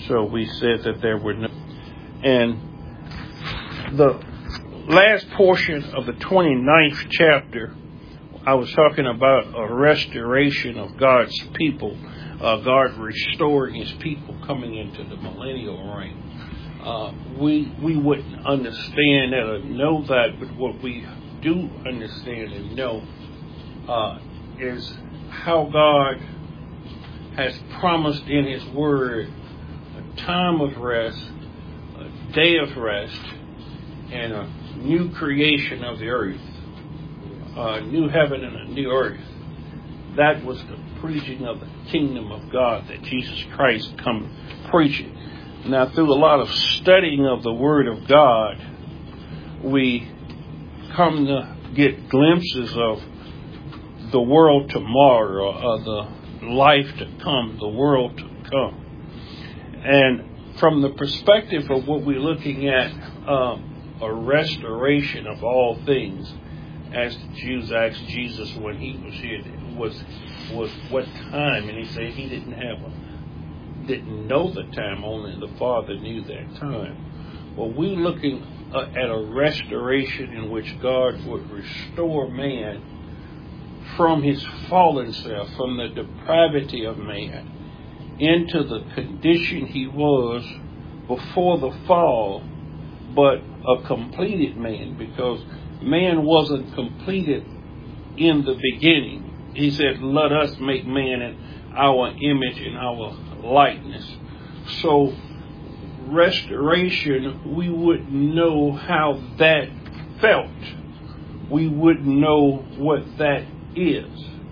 So we said that there were no. And the last portion of the 29th chapter, I was talking about a restoration of God's people, God restoring his people coming into the millennial reign. We wouldn't understand that or know that, but what we do understand and know is how God has promised in his word a time of rest, a day of rest, and a new creation of the earth, a new heaven and a new earth. That was the preaching of the kingdom of God that Jesus Christ come preaching. Now, through a lot of studying of the Word of God, we come to get glimpses of the world tomorrow, or the life to come, the world to come. And from the perspective of what we're looking at, a restoration of all things, as the Jews asked Jesus when he was here, was what time? And he said he didn't know the time, only the Father knew that time. Well, we're looking at a restoration in which God would restore man from his fallen self, from the depravity of man, into the condition he was before the fall, but a completed man, because man wasn't completed in the beginning. He said, let us make man in our image and our likeness. So restoration, we wouldn't know how that felt. We wouldn't know what that is.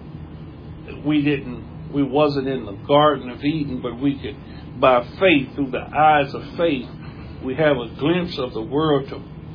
We wasn't in the Garden of Eden, but we could, by faith, through the eyes of faith, we have a glimpse of the world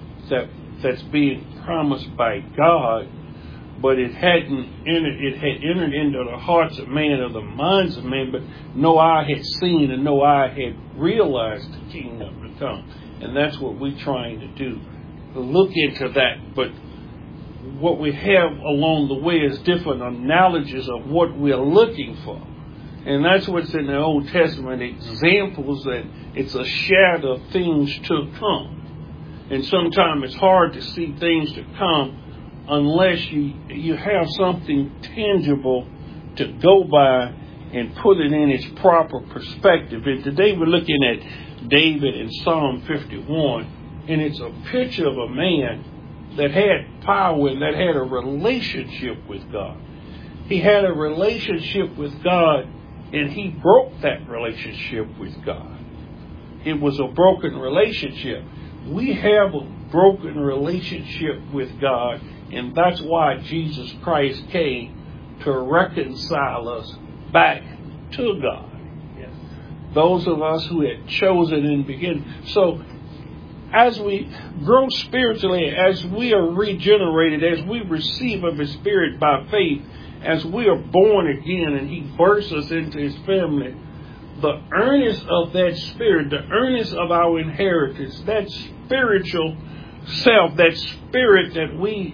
that's being promised by God, but it had entered into the hearts of man, or the minds of man, but no eye had seen and no eye had realized the kingdom to come. And that's what we're trying to do, look into that. But what we have along the way is different analogies of what we're looking for. And that's what's in the Old Testament, examples that it's a shadow of things to come. And sometimes it's hard to see things to come unless you have something tangible to go by and put it in its proper perspective. And today we're looking at David in Psalm 51, and it's a picture of a man that had power and that had a relationship with God. He had a relationship with God, and he broke that relationship with God. It was a broken relationship. We have a broken relationship with God, and that's why Jesus Christ came to reconcile us back to God. Yes. Those of us who had chosen in the beginning. So as we grow spiritually, as we are regenerated, as we receive of His Spirit by faith, as we are born again and He births us into His family, the earnest of that Spirit, the earnest of our inheritance, that spiritual self, that spirit that we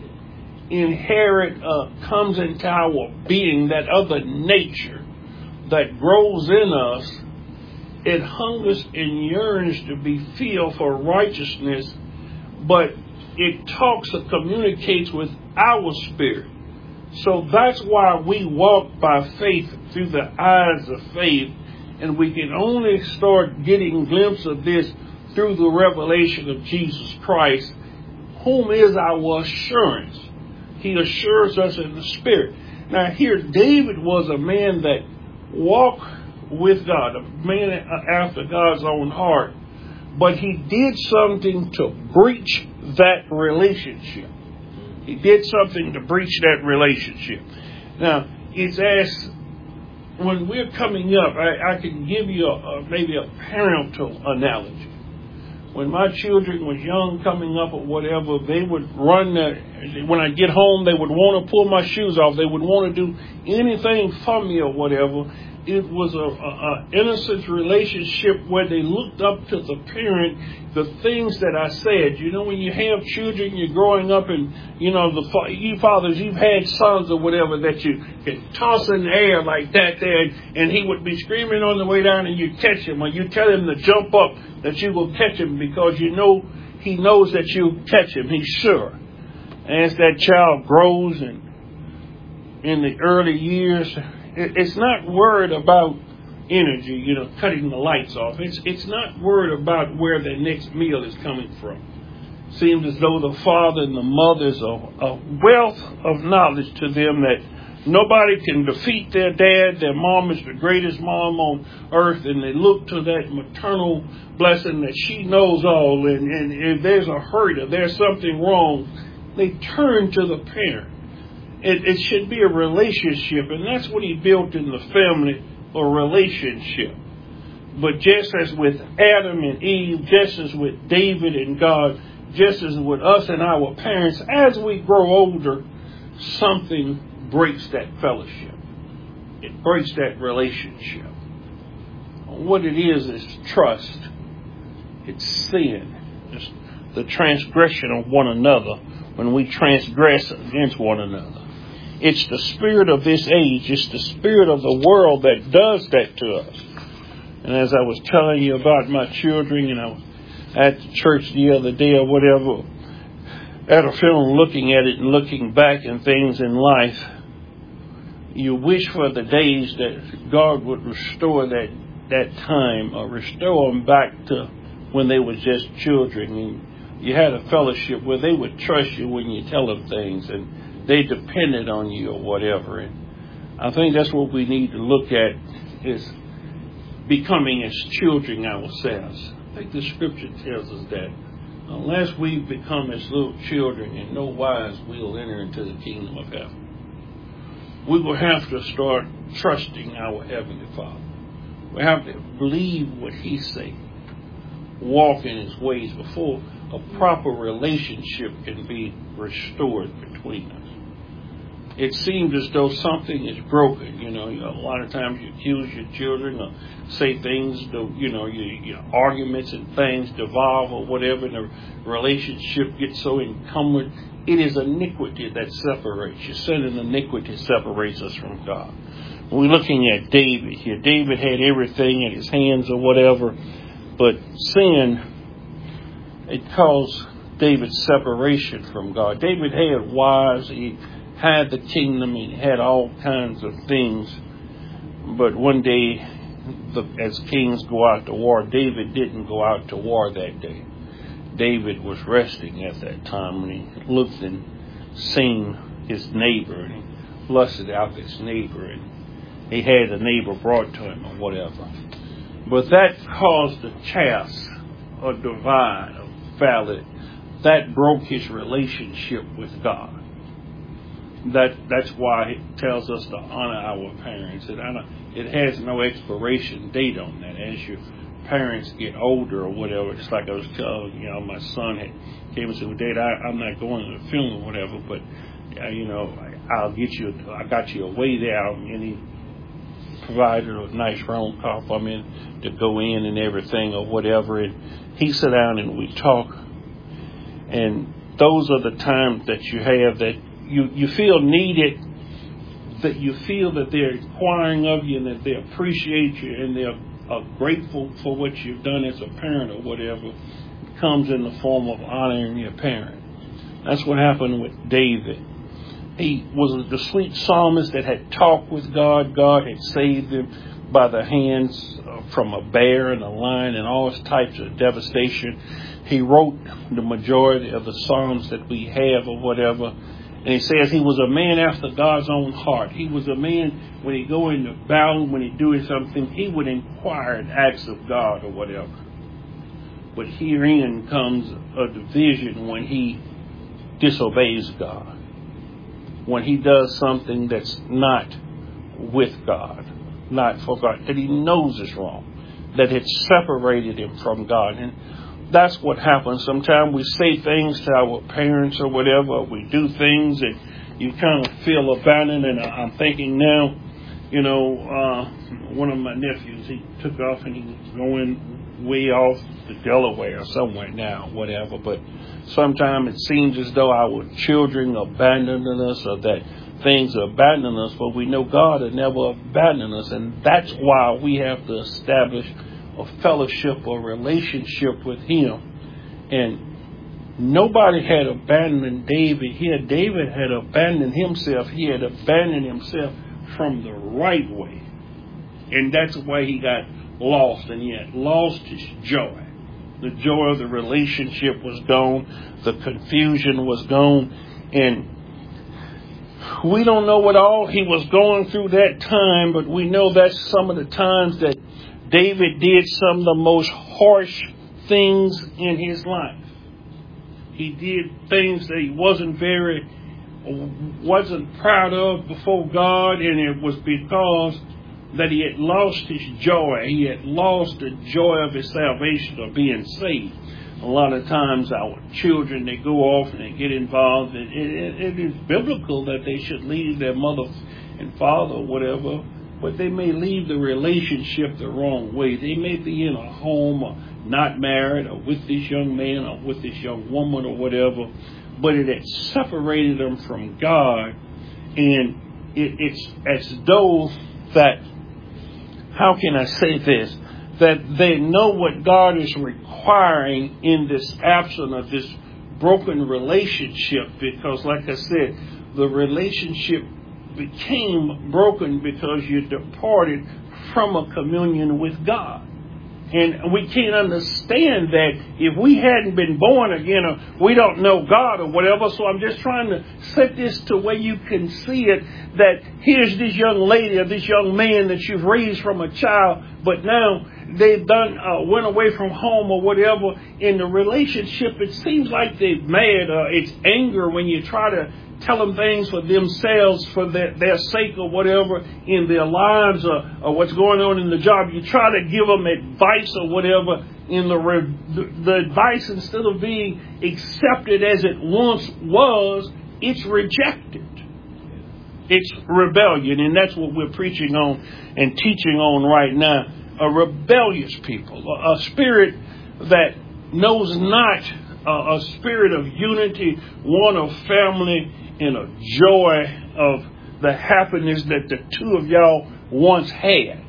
inherit comes into our being, that other nature that grows in us. It hungers and yearns to be filled for righteousness, but it talks or communicates with our spirit. So that's why we walk by faith through the eyes of faith, and we can only start getting a glimpse of this through the revelation of Jesus Christ, whom is our assurance. He assures us in the Spirit. Now here, David was a man that walked with God, a man after God's own heart. But he did something to breach that relationship. He did something to breach that relationship. Now, it's as when we're coming up, I can give you maybe a parental analogy. When my children was young, coming up or whatever, they would run. When I get home, they would want to pull my shoes off. They would want to do anything for me or whatever. it was a innocent relationship where they looked up to the parent. The things that I said, when you have children, you're growing up, and you fathers, you've had sons or whatever that you can toss in the air like that there, and he would be screaming on the way down, and you catch him, or you tell him to jump up, that you will catch him because he knows that you'll catch him. He's sure. As that child grows and in the early years, it's not worried about energy, cutting the lights off. It's not worried about where their next meal is coming from. Seems as though the father and the mother's a wealth of knowledge to them that nobody can defeat their dad. Their mom is the greatest mom on earth, and they look to that maternal blessing that she knows all. And if there's a hurt or there's something wrong, they turn to the parent. It should be a relationship, and that's what he built in the family, a relationship. But just as with Adam and Eve, just as with David and God, just as with us and our parents, as we grow older, something breaks that fellowship. It breaks that relationship. What it is trust. It's sin. It's the transgression of one another when we transgress against one another. It's the spirit of this age. It's the spirit of the world that does that to us. And as I was telling you about my children, and I was at the church the other day or whatever, at a film looking at it and looking back and things in life, you wish for the days that God would restore that time, or restore them back to when they were just children. And you had a fellowship where they would trust you when you tell them things, and they depended on you or whatever. And I think that's what we need to look at, is becoming as children ourselves. I think the scripture tells us that unless we become as little children, in no wise we'll enter into the kingdom of heaven. We will have to start trusting our Heavenly Father. We have to believe what He says, walk in His ways before a proper relationship can be restored between us. It seems as though something is broken. A lot of times you accuse your children or say things, your arguments and things devolve or whatever, and the relationship gets so encumbered. It is iniquity that separates you. Sin and iniquity separates us from God. We're looking at David here. David had everything in his hands or whatever, but sin, it caused David's separation from God. David had wives, he had the kingdom, he had all kinds of things. But one day, as kings go out to war, David didn't go out to war that day. David was resting at that time when he looked and seen his neighbor, and he lusted out his neighbor, and he had the neighbor brought to him or whatever. But that caused a chaos, a divide, a valley. That broke his relationship with God. That's why it tells us to honor our parents. It has no expiration date on that. As your parents get older or whatever, it's like I was telling my son came and said, "Well, Dad, I'm not going to the funeral or whatever, but I got you a way there," and he provided a nice round car for me to go in and everything or whatever. And he sat down and we talk. And those are the times that you have that you feel needed, that you feel that they're inquiring of you and that they appreciate you and they're grateful for what you've done as a parent or whatever. It comes in the form of honoring your parent. That's what happened with David. He was the sweet psalmist that had talked with God. God had saved him by the hands from a bear and a lion and all types of devastation. He wrote the majority of the psalms that we have or whatever. And he says he was a man after God's own heart. He was a man, when he go into battle, when he doing something, he would inquire and ask of God or whatever. But herein comes a division when he disobeys God. When he does something that's not with God, not for God, that he knows is wrong, that it's separated him from God. And that's what happens. Sometimes we say things to our parents or whatever. We do things and you kind of feel abandoned. And I'm thinking now, One of my nephews, he took off and he was going way off to Delaware or somewhere now, whatever. But sometimes it seems as though our children are abandoning us, or that things are abandoning us, but we know God will never abandon us. And that's why we have to establish a fellowship or relationship with Him. And nobody had abandoned David here. David had abandoned himself. He had abandoned himself from the right way. And that's why he got lost, and he had lost his joy. The joy of the relationship was gone. The confusion was gone. And we don't know what all he was going through that time, but we know that's some of the times that David did some of the most harsh things in his life. He did things that he wasn't proud of before God, and it was because that he had lost his joy. He had lost the joy of his salvation, of being saved. A lot of times our children, they go off and they get involved. It is biblical that they should leave their mother and father or whatever, but they may leave the relationship the wrong way. They may be in a home or not married or with this young man or with this young woman or whatever, but it had separated them from God. And it's as though that, how can I say this, that they know what God is requiring in this absence of this broken relationship, because like I said, the relationship became broken because you departed from a communion with God. And we can't understand that if we hadn't been born again, or we don't know God or whatever. So I'm just trying to set this to where you can see it, that here's this young lady or this young man that you've raised from a child, but now they've went away from home or whatever. In the relationship, it seems like they're mad, or it's anger when you try to tell them things for themselves, for their sake or whatever in their lives, or what's going on in the job. You try to give them advice or whatever, in the advice, instead of being accepted as it once was, it's rejected. It's rebellion, and that's what we're preaching on and teaching on right now. A rebellious people, a spirit that knows not a spirit of unity, one of family, and a joy of the happiness that the two of y'all once had.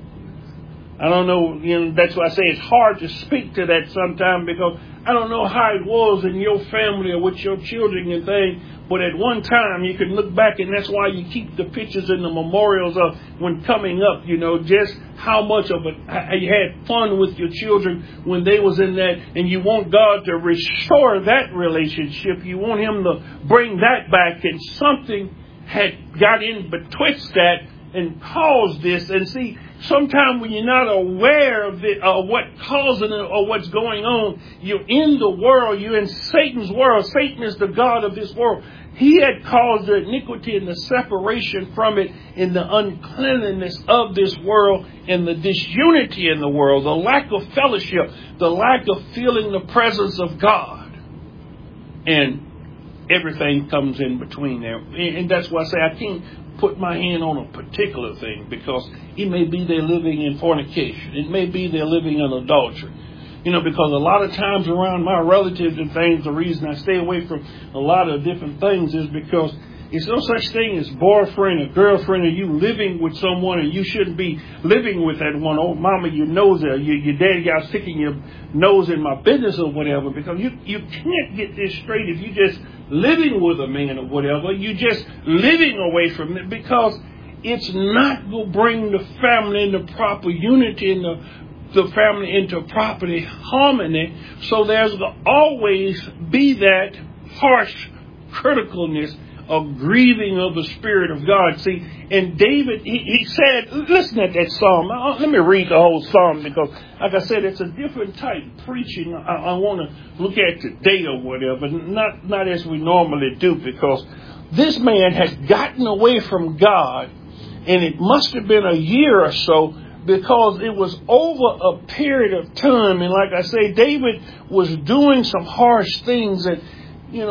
I don't know, that's why I say it's hard to speak to that sometimes, because I don't know how it was in your family or with your children and things, but at one time you can look back, and that's why you keep the pictures and the memorials of when coming up, just how much of it you had fun with your children when they was in that, and you want God to restore that relationship. You want Him to bring that back, and something had got in betwixt that and caused this. And see, sometimes when you're not aware of it, or what causing it, or what's going on, you're in the world, you're in Satan's world. Satan is the god of this world. He had caused the iniquity and the separation from it, in the uncleanliness of this world, and the disunity in the world, the lack of fellowship, the lack of feeling the presence of God. And everything comes in between there. And that's why I say I can't put my hand on a particular thing, because it may be they're living in fornication. It may be they're living in adultery. Because a lot of times around my relatives and things, the reason I stay away from a lot of different things is because it's no such thing as boyfriend or girlfriend, or you living with someone, and you shouldn't be living with that one. Oh, mama, your nose, your daddy got sticking your nose in my business or whatever, because you can't get this straight if you just living with a man or whatever. You just living away from it, because it's not going to bring the family into proper unity and the family into property harmony. So there's going to always be that harsh criticalness of grieving of the Spirit of God. See, and David, he said, listen at that psalm. Let me read the whole psalm, because, like I said, it's a different type of preaching I want to look at today or whatever, not as we normally do, because this man had gotten away from God, and it must have been a year or so, because it was over a period of time. And like I say, David was doing some harsh things, and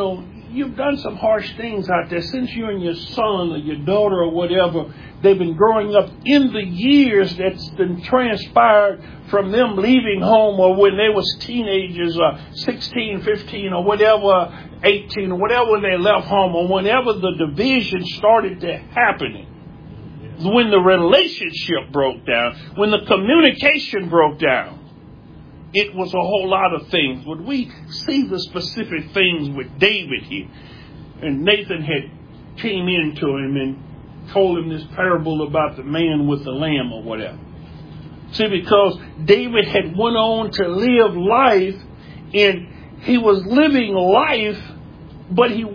you've done some harsh things out there. Since you and your son or your daughter or whatever, they've been growing up in the years that's been transpired from them leaving home, or when they was teenagers, 16, 15 or whatever, 18 or whatever, when they left home, or whenever the division started to happen. When the relationship broke down, when the communication broke down, it was a whole lot of things. When we see the specific things with David here, and Nathan had came into him and told him this parable about the man with the lamb or whatever. See, because David had went on to live life, and he was living life, but it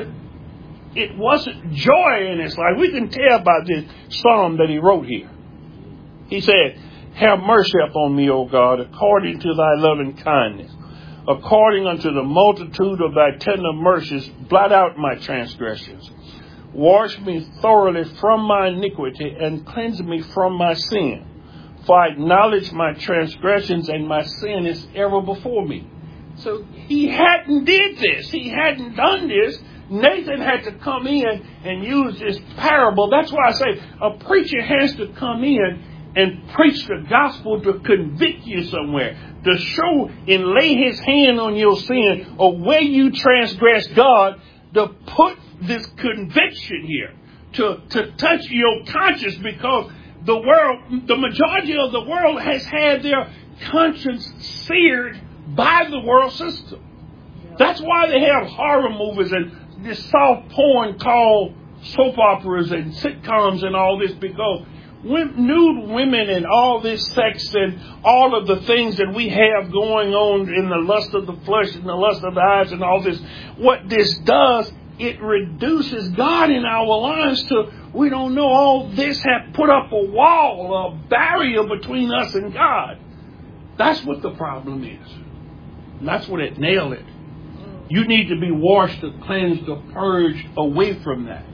wasn't joy in his life. We can tell by this psalm that he wrote here. He said, have mercy upon me, O God, according to thy loving kindness. According unto the multitude of thy tender mercies, blot out my transgressions. Wash me thoroughly from my iniquity and cleanse me from my sin. For I acknowledge my transgressions, and my sin is ever before me. So he hadn't did this. He hadn't done this. Nathan had to come in and use this parable. That's why I say a preacher has to come in and preach the gospel to convict you somewhere, to show and lay his hand on your sin or where you transgress God, to put this conviction here, to touch your conscience, because the world, the majority of the world has had their conscience seared by the world system. That's why they have horror movies and this soft porn called soap operas and sitcoms and all this, because nude women and all this sex and all of the things that we have going on in the lust of the flesh and the lust of the eyes and all this, what this does, it reduces God in our lives to, we don't know, all this have put up a wall, a barrier between us and God. That's what the problem is. And that's what it nailed it. You need to be washed, to cleanse, to purge away from that.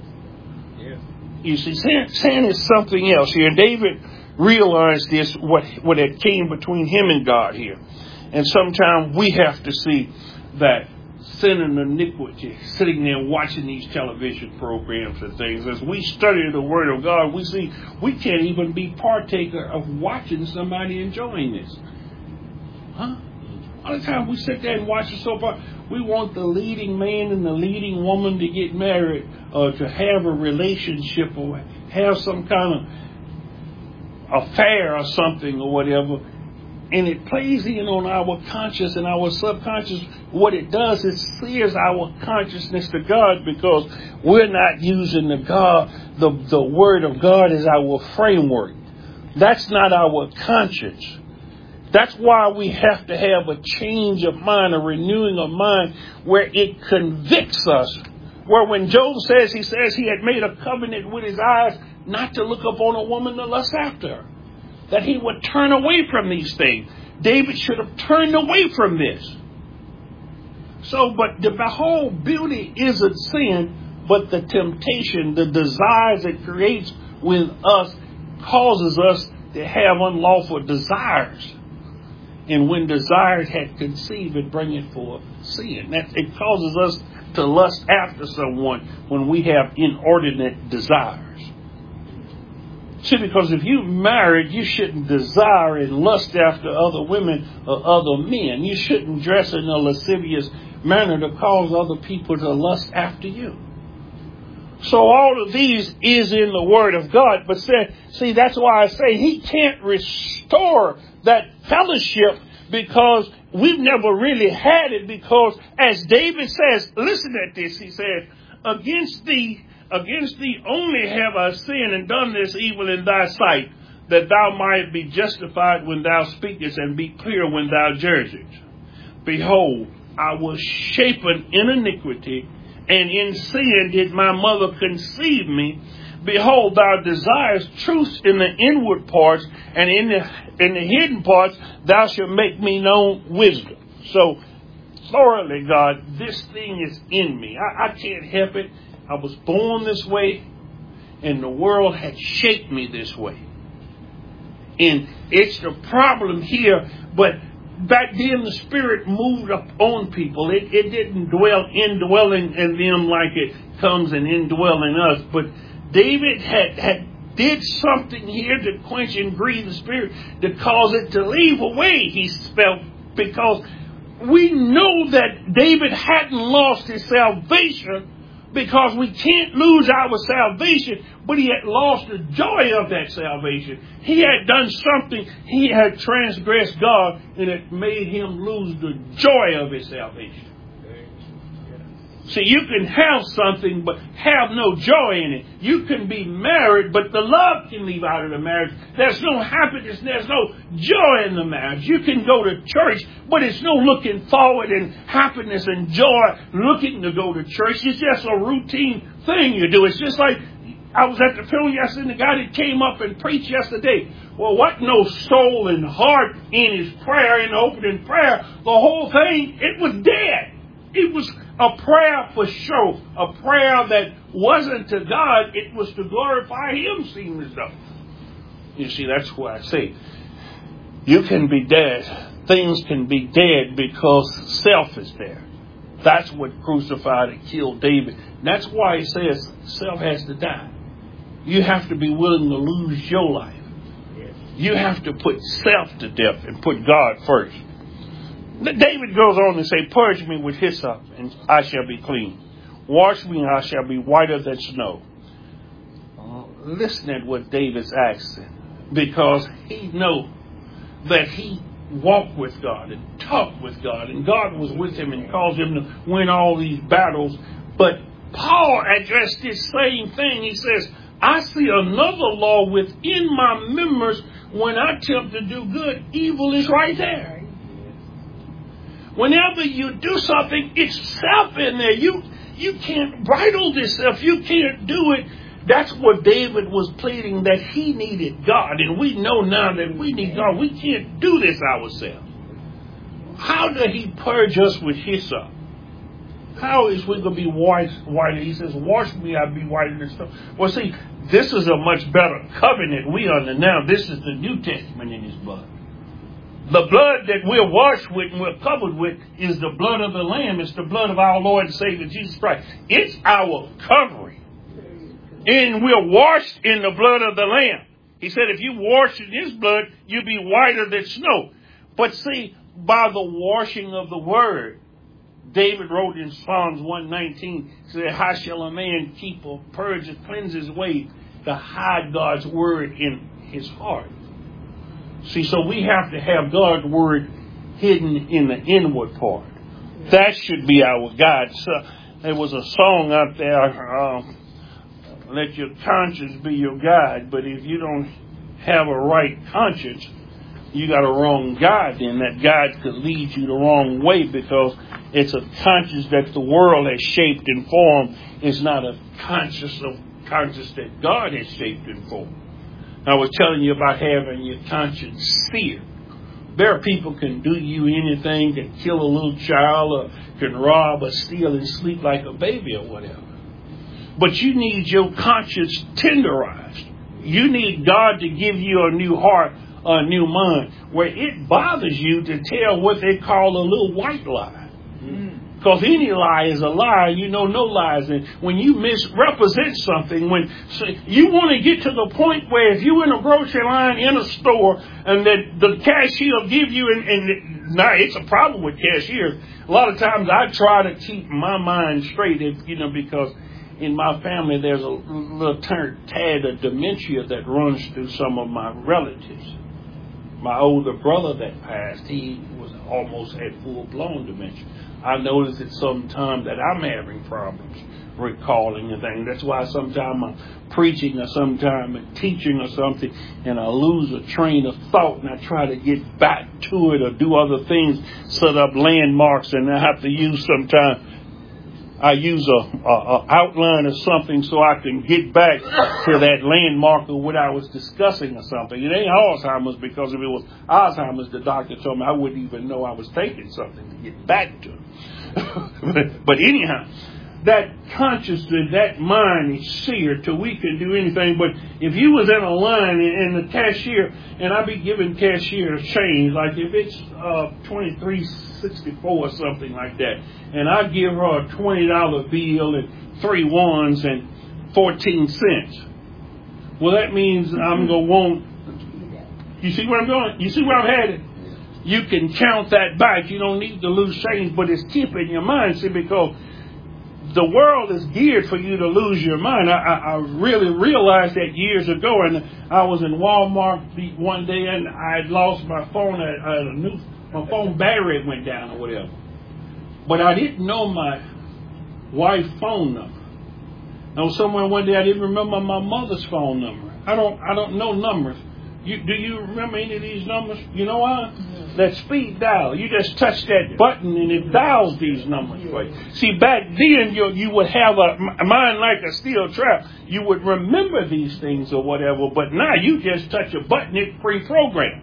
You see, sin is something else here. David realized this, what had came between him and God here. And sometimes we have to see that sin and iniquity, sitting there watching these television programs and things. As we study the Word of God, we see we can't even be partaker of watching somebody enjoying this. All the time we sit there and watch the soap opera, we want the leading man and the leading woman to get married, or to have a relationship, or have some kind of affair or something or whatever. And it plays in on our conscious and our subconscious. What it does is sears our consciousness to God, because we're not using the Word of God as our framework. That's not our conscience. That's why we have to have a change of mind, a renewing of mind, where it convicts us. Where when Job says, he says he had made a covenant with his eyes not to look upon a woman to lust after her. That he would turn away from these things. David should have turned away from this. So, but the whole beauty isn't sin, but the temptation, the desires it creates with us, causes us to have unlawful desires. And when desires had conceived, it bringeth forth sin. It causes us to lust after someone when we have inordinate desires. See, because if you married, you shouldn't desire and lust after other women or other men. You shouldn't dress in a lascivious manner to cause other people to lust after you. So all of these is in the Word of God. But see, that's why I say He can't restore that fellowship, because we've never really had it. Because as David says, listen at this, he said, against thee only have I sinned and done this evil in thy sight, that thou might be justified when thou speakest and be clear when thou judgest. Behold, I was shapen in iniquity, and in sin did my mother conceive me. Behold, thou desirest truth in the inward parts, and in the hidden parts thou shalt make me known wisdom. So, thoroughly, God, this thing is in me. I can't help it. I was born this way, and the world had shaped me this way. And it's the problem here, but back then the Spirit moved up on people. It didn't indwell in them like it comes and indwell in us. But David had did something here to quench and grieve the Spirit, to cause it to leave away, he felt, because we know that David hadn't lost his salvation, because we can't lose our salvation, but he had lost the joy of that salvation. He had done something, he had transgressed God, and it made him lose the joy of his salvation. See, you can have something but have no joy in it. You can be married, but the love can leave out of the marriage. There's no happiness, there's no joy in the marriage. You can go to church, but it's no looking forward and happiness and joy looking to go to church. It's just a routine thing you do. It's just like I was at the funeral yesterday, and the guy that came up and preached yesterday. Well, what no soul and heart in his prayer, in the opening prayer. The whole thing, it was dead. It was a prayer for show, a prayer that wasn't to God, it was to glorify Him, seemed as though. You see, that's why I say, you can be dead. Things can be dead because self is there. That's what crucified and killed David. That's why he says self has to die. You have to be willing to lose your life. You have to put self to death and put God first. David goes on to say, purge me with hyssop, and I shall be clean. Wash me, and I shall be whiter than snow. Listen at what David's asking, because he knows that he walked with God and talked with God, and God was with him and caused him to win all these battles. But Paul addressed this same thing. He says, I see another law within my members. When I attempt to do good, evil is right there. Whenever you do something, it's self in there. You can't bridle this self. You can't do it. That's what David was pleading, that he needed God. And we know now that we need God. We can't do this ourselves. How did he purge us with hyssop? How is we going to be whiter? He says, wash me, I'll be whiter than snow. Well, see, this is a much better covenant we under now. This is the New Testament in his blood. The blood that we're washed with and we're covered with is the blood of the Lamb. It's the blood of our Lord and Savior Jesus Christ. It's our covering. And we're washed in the blood of the Lamb. He said if you wash in His blood, you'll be whiter than snow. But see, by the washing of the Word, David wrote in Psalms 119, said, how shall a man keep or purge and cleanse his way to hide God's Word in his heart? See, so we have to have God's Word hidden in the inward part. That should be our guide. So there was a song out there, let your conscience be your guide. But if you don't have a right conscience, you got a wrong guide. Then that guide could lead you the wrong way, because it's a conscience that the world has shaped and formed. It's not a conscience that God has shaped and formed. I was telling you about having your conscience seared. There are people can do you anything, can kill a little child, or can rob or steal and sleep like a baby or whatever. But you need your conscience tenderized. You need God to give you a new heart, a new mind, where it bothers you to tell what they call a little white lie. Because any lie is a lie. You know no lies. And when you misrepresent something, you want to get to the point where if you're in a grocery line in a store and that the cashier will give you, and now it's a problem with cashiers. A lot of times I try to keep my mind straight, because in my family there's a little tad of dementia that runs through some of my relatives. My older brother that passed, he was almost at full-blown dementia. I notice at some time that I'm having problems recalling and things. That's why sometimes I'm preaching or sometimes I'm teaching or something and I lose a train of thought and I try to get back to it or do other things, set up landmarks, and I have to use sometimes. I use a outline or something so I can get back to that landmark of what I was discussing or something. It ain't Alzheimer's, because if it was Alzheimer's, the doctor told me I wouldn't even know I was taking something to get back to. But anyhow, that consciousness, that mind is seared till we can do anything. But if you was in a line and the cashier, and I be giving cashier change, like if it's $23.64 or something like that, and I give her a $20 bill and 3 ones and 14 cents. Well, that means I'm going to want, you see where I'm going? You see where I'm headed? You can count that back. You don't need to lose change, but it's keeping your mind, see, because the world is geared for you to lose your mind. I really realized that years ago, and I was in Walmart one day, and I had lost my phone. My phone battery went down or whatever. But I didn't know my wife's phone number. I was somewhere one day, I didn't remember my mother's phone number. I don't know numbers. Do you remember any of these numbers? You know why? That speed dial. You just touch that button and it dials these numbers for you. See, back then you would have a mind like a steel trap. You would remember these things or whatever, but now you just touch a button, it's pre-programmed.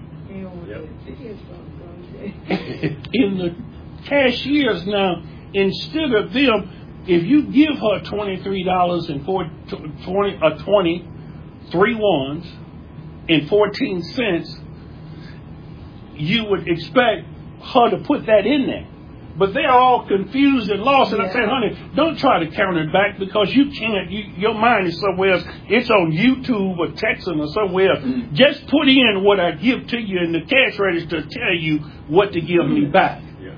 In the cashiers now, instead of them, if you give her $23 and 3 ones and 14 cents, you would expect her to put that in there. But they're all confused and lost. And I said, honey, don't try to count it back because you can't. Your mind is somewhere else. It's on YouTube or texting or somewhere else. Mm-hmm. Just put in what I give to you in the cash register to tell you what to give me back. Yeah.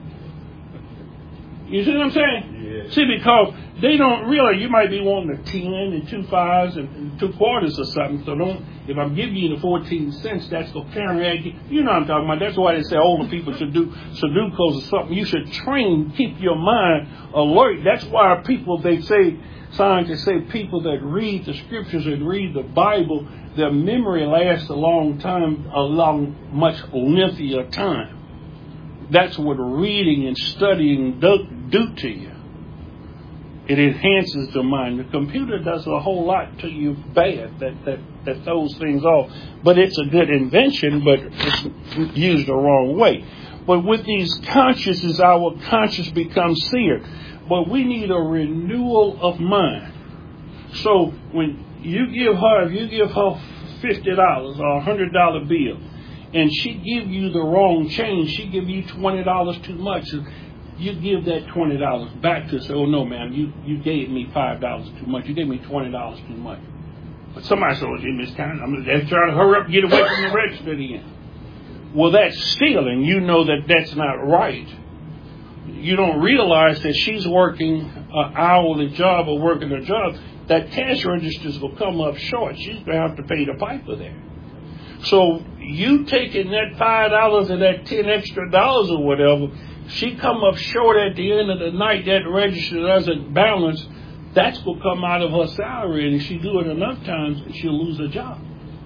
You see what I'm saying? Yeah. See, because they don't realize you might be wanting a 10 and 2 5s and 2 quarters or something. So if I'm giving you the 14 cents, that's going to counteract. You know what I'm talking about. That's why they say older people should do Sudokus or something. You should keep your mind alert. That's why scientists say people that read the scriptures and read the Bible, their memory lasts a long much lengthier time. That's what reading and studying do to you. It enhances the mind. The computer does a whole lot to you bad that throws things off. But it's a good invention, but it's used the wrong way. But with these consciences, our conscience becomes seared. But we need a renewal of mind. So when you give her $50 or $100 bill, and she give you the wrong change, she give you $20 too much, you give that $20 back to her. Say, oh no, ma'am, you gave me $5 too much. You gave me $20 too much. But somebody said, oh, Miss Karen, I'm just trying to hurry up and get away from the register again. Well, that's stealing. You know that's not right. You don't realize that she's working an hourly job or working a job. That cash registers will come up short. She's going to have to pay the piper there. So you taking that $5 and that $10 extra or whatever, she come up short at the end of the night, that register doesn't balance, that's going to come out of her salary. And if she do it enough times, she'll lose her job.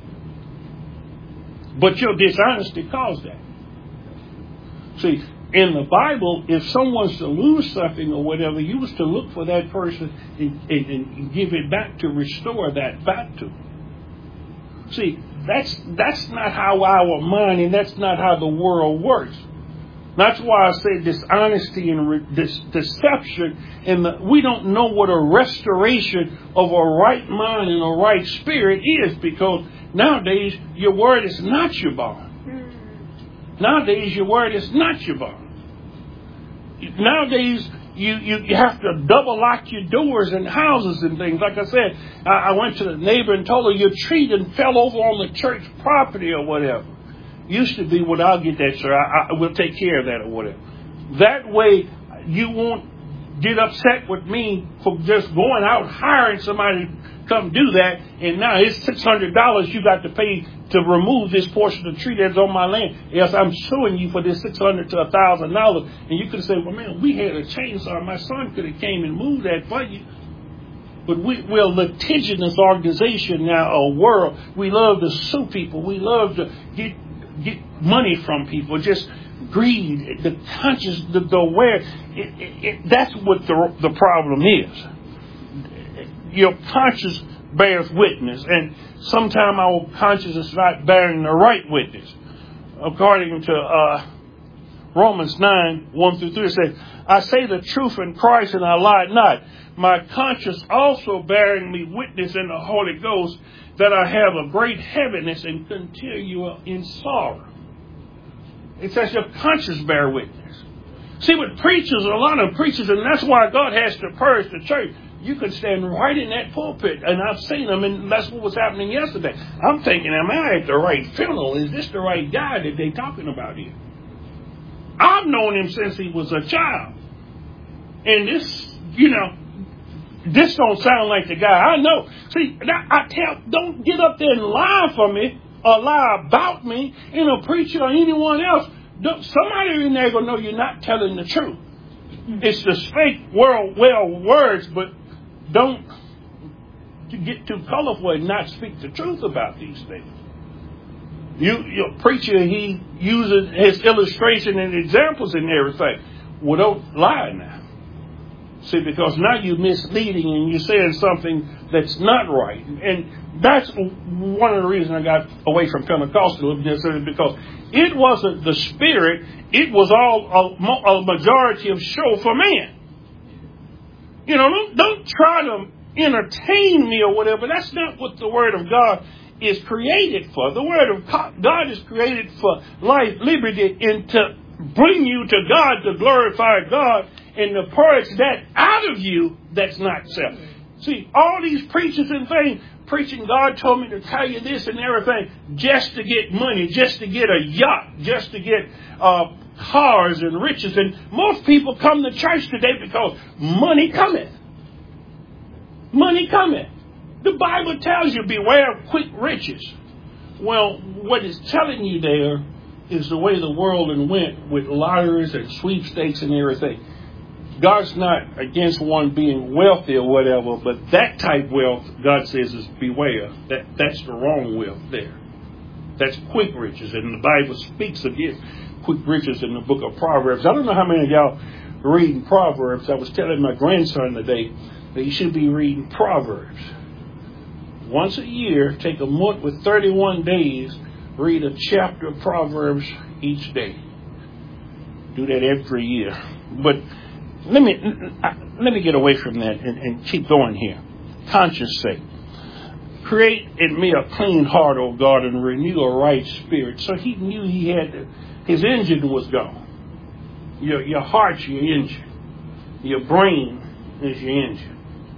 But your dishonesty caused that. See, in the Bible, if someone's to lose something or whatever, you was to look for that person and give it back to restore that back to them. See, that's not how our mind and that's not how the world works. That's why I say dishonesty and deception, we don't know what a restoration of a right mind and a right spirit is, because nowadays your word is not your bond. Nowadays your word is not your bond. Nowadays you have to double lock your doors and houses and things. Like I said, I went to the neighbor and told her your tree done fell over on the church property or whatever. Used to be, well, I'll get that, sir. I will take care of that or whatever. That way, you won't get upset with me for just going out hiring somebody to come do that, and now it's $600 you got to pay to remove this portion of the tree that's on my land. Yes, I'm suing you for this $600 to $1,000. And you could say, well, man, we had a chainsaw. My son could have came and moved that for you. But we're a litigious organization now, a world. We love to sue people. We love to get money from people. Just greed, the conscious, the aware. That's what the problem is. Your conscience bears witness, and sometimes our conscience is not bearing the right witness. According to Romans 9, 1 through 3, it says, I say the truth in Christ and I lie not. My conscience also bearing me witness in the Holy Ghost that I have a great heaviness and continual in sorrow. It says your conscience bear witness. See, with preachers, a lot of preachers, and that's why God has to purge the church. You can stand right in that pulpit, and I've seen them, and that's what was happening yesterday. I'm thinking, am I at the right funeral? Is this the right guy that they're talking about here? I've known him since he was a child. And this, this don't sound like the guy I know. See, don't get up there and lie for me or lie about me, a preacher or anyone else. Somebody in there going to know you're not telling the truth. It's the fake words, but don't get too colorful and not speak the truth about these things. Your preacher, he uses his illustration and examples and everything. Well, don't lie now. See, because now you're misleading and you're saying something that's not right. And that's one of the reasons I got away from Pentecostalism, because it wasn't the spirit, it was all a majority of show for man. Don't try to entertain me or whatever. That's not what the Word of God is created for. The Word of God is created for life, liberty, and to bring you to God, to glorify God, and to purge that out of you that's not self. See, all these preachers and things, preaching God told me to tell you this and everything, just to get money, just to get a yacht, just to get cars and riches. And most people come to church today because money cometh. Money cometh. The Bible tells you, beware of quick riches. Well, what it's telling you there is the way the world went with lotteries and sweepstakes and everything. God's not against one being wealthy or whatever, but that type wealth, God says, is beware. That's the wrong wealth there. That's quick riches, and the Bible speaks against quick riches in the book of Proverbs. I don't know how many of y'all are reading Proverbs. I was telling my grandson today that he should be reading Proverbs. Once a year, take a month with 31 days, read a chapter of Proverbs each day. Do that every year. But let me get away from that and keep going here. Conscience sake. Create in me a clean heart, O God, and renew a right spirit. So he knew his engine was gone. Your heart's your engine. Your brain is your engine.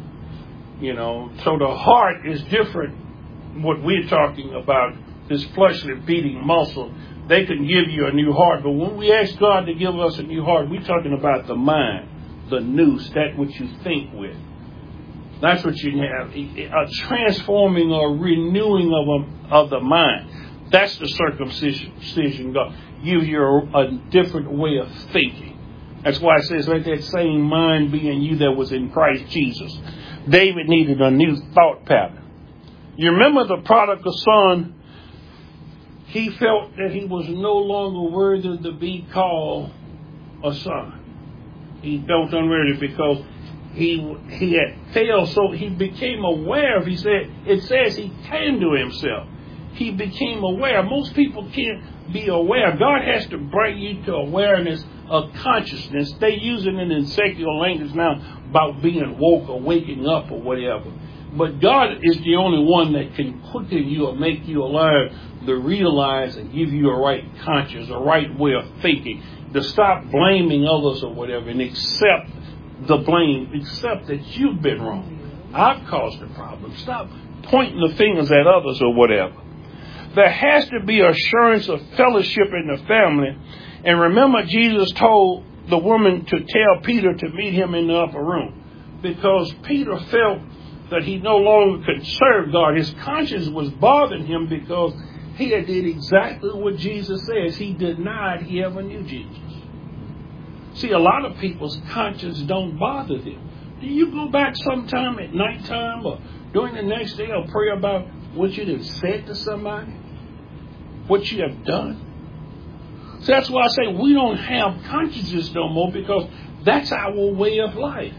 So the heart is different. What we're talking about, this fleshly beating muscle, they can give you a new heart. But when we ask God to give us a new heart, we're talking about the mind, the nous, that which you think with. That's what you have, a transforming or renewing of the mind. That's the circumcision God gives you a different way of thinking. That's why it says right there, same mind be in you that was in Christ Jesus. David needed a new thought pattern. You remember the prodigal son? He felt that he was no longer worthy to be called a son. He felt unworthy because he had failed. So he became aware of, it says he came to himself. He became aware. Most people can't be aware. God has to bring you to awareness of consciousness. They use it in secular language now about being woke or waking up or whatever. But God is the only one that can quicken you or make you alive to realize and give you a right conscience, a right way of thinking, to stop blaming others or whatever and accept the blame, accept that you've been wrong. I've caused the problem. Stop pointing the fingers at others or whatever. There has to be assurance of fellowship in the family. And remember, Jesus told the woman to tell Peter to meet him in the upper room, because Peter felt that he no longer could serve God. His conscience was bothering him because he had did exactly what Jesus says. He denied he ever knew Jesus. See, a lot of people's conscience don't bother them. Do you go back sometime at nighttime or during the next day or pray about what you have said to somebody? What you have done? So that's why I say we don't have consciences no more, because that's our way of life.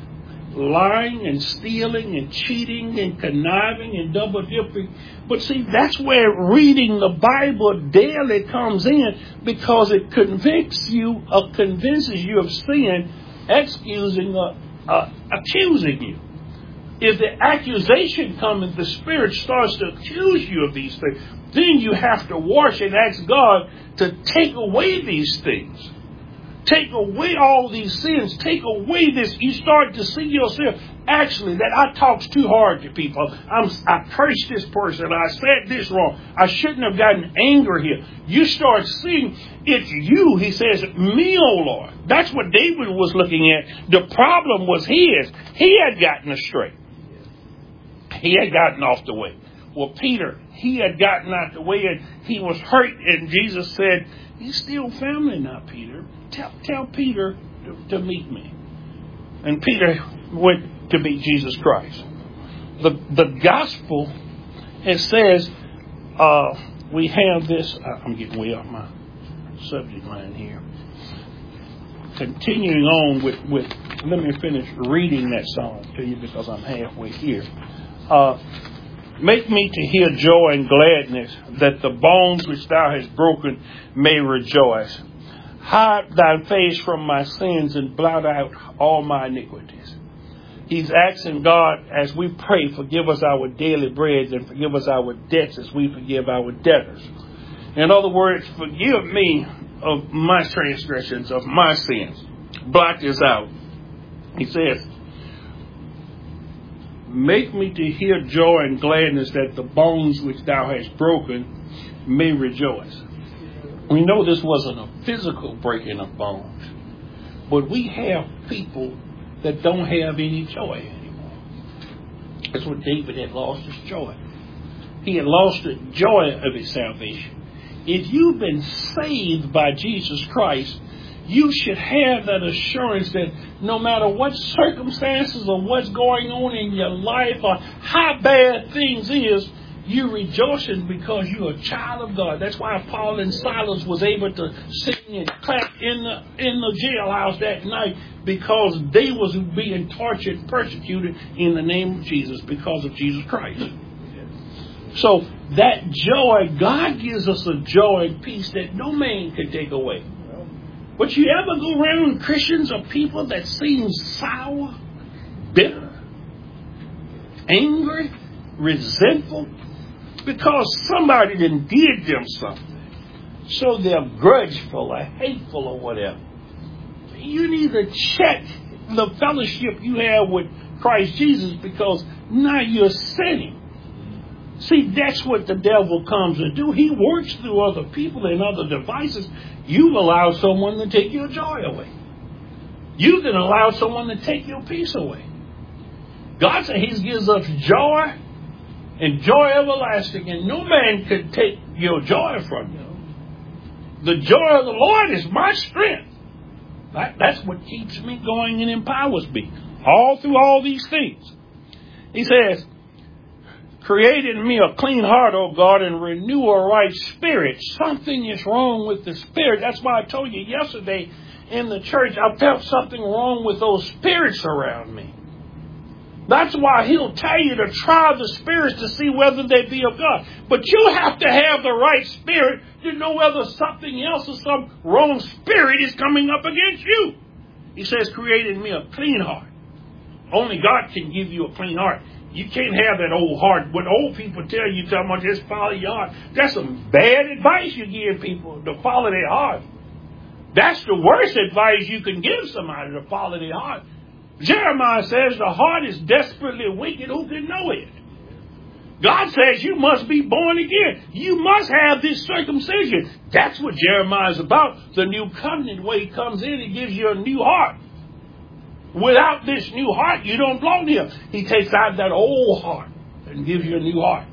lying and stealing and cheating and conniving and double dipping. But see, that's where reading the Bible daily comes in, because it convicts you or convinces you of sin, excusing or accusing you. If the accusation comes and the Spirit starts to accuse you of these things, then you have to wash and ask God to take away these things. Take away all these sins. Take away this. You start to see yourself, actually, that I talked too hard to people. I cursed this person. I said this wrong. I shouldn't have gotten anger here. You start seeing it's you. He says, me, O Lord. That's what David was looking at. The problem was his. He had gotten astray. He had gotten off the way. Well, Peter, he had gotten out the way and he was hurt. And Jesus said, "You still family now, Peter. Tell Peter to meet me." And Peter went to meet Jesus Christ. The gospel, it says, we have this. I'm getting way off my subject line here. Continuing on with let me finish reading that song to you, because I'm halfway here. Make me to hear joy and gladness, that the bones which thou hast broken may rejoice. Hide thy face from my sins and blot out all my iniquities. He's asking God, as we pray, forgive us our daily bread and forgive us our debts as we forgive our debtors. In other words, forgive me of my transgressions, of my sins. Blot this out. He says, make me to hear joy and gladness, that the bones which thou hast broken may rejoice. We know this wasn't a physical breaking of bones, but we have people that don't have any joy anymore. That's what David had lost, his joy. He had lost the joy of his salvation. If you've been saved by Jesus Christ, you should have that assurance that no matter what circumstances or what's going on in your life or how bad things is, you're rejoicing because you're a child of God. That's why Paul and Silas was able to sing and clap in the jailhouse that night, because they was being tortured and persecuted in the name of Jesus because of Jesus Christ. So that joy, God gives us a joy and peace that no man can take away. But you ever go around Christians or people that seem sour, bitter, angry, resentful, because somebody done did them something. So they're grudgeful or hateful or whatever. You need to check the fellowship you have with Christ Jesus, because now you're sinning. See, that's what the devil comes to do. He works through other people and other devices. You've allowed someone to take your joy away. You then allow someone to take your peace away. God said He gives us joy and joy everlasting, and no man can take your joy from you. The joy of the Lord is my strength. That's what keeps me going and empowers me all through all these things. He says, create in me a clean heart, O God, and renew a right spirit. Something is wrong with the spirit. That's why I told you yesterday in the church, I felt something wrong with those spirits around me. That's why He'll tell you to try the spirits to see whether they be of God. But you have to have the right spirit to know whether something else or some wrong spirit is coming up against you. He says, create in me a clean heart. Only God can give you a clean heart. You can't have that old heart. When old people tell you, just follow your heart. That's some bad advice you give people, to follow their heart. That's the worst advice you can give somebody, to follow their heart. Jeremiah says the heart is desperately wicked. Who can know it? God says you must be born again. You must have this circumcision. That's what Jeremiah is about. The new covenant, where He comes in and gives you a new heart. Without this new heart, you don't belong to Him. He takes out that old heart and gives you a new heart.